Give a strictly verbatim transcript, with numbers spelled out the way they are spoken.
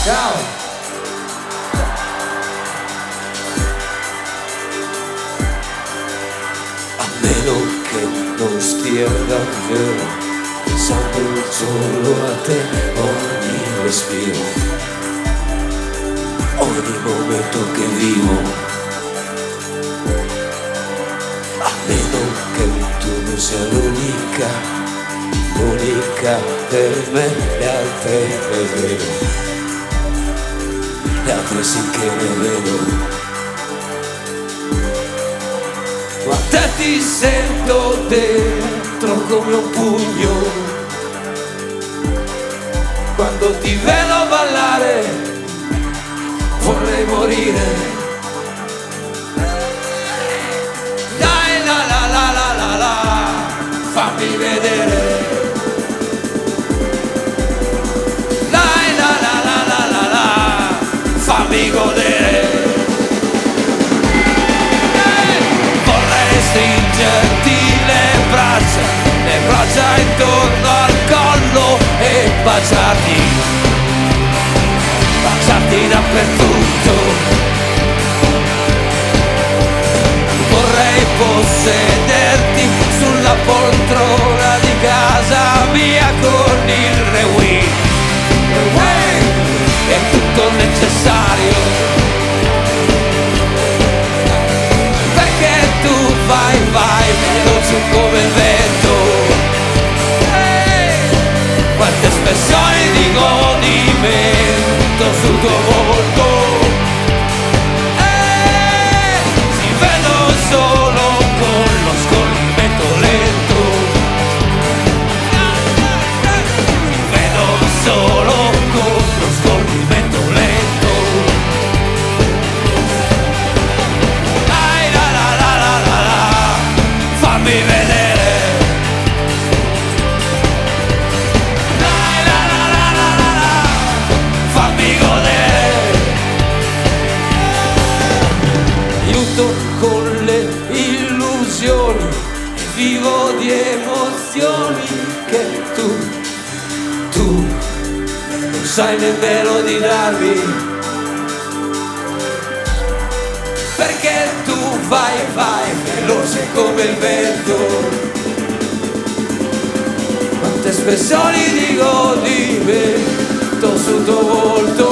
Ciao. A meno che non stia davvero pensando solo a te, ogni respiro, ogni momento che vivo. A meno che tu non sia l'unica, l'unica per me, le altre le vedo, le altre sì che ne vedo. Ma te ti sento dentro come un pugno, quando ti vedo ballare vorrei morire. Dai la la la la la la, fammi vedere. Dai la la la la la la, fammi godere. Stringerti le braccia, le braccia intorno al collo e baciarti, baciarti dappertutto. Vorrei possederti sulla poltrona di casa mia con il rewind, è tutto necessario. Vai, vai, veloce come il vento. Hey! Quante espressioni di godimento sul tuo volto. Hey! Ti vedo solo con lo scorrimento lento. Ti vedo solo con lo scorrimento lento. Fammi vedere. Dai la la la la la la, fammi godere. Aiuto con le illusioni e vivo di emozioni che tu, tu non sai nemmeno di darmi. Perché tu vai, vai, veloce come il vento. Quante espressioni di godimento sul tuo volto.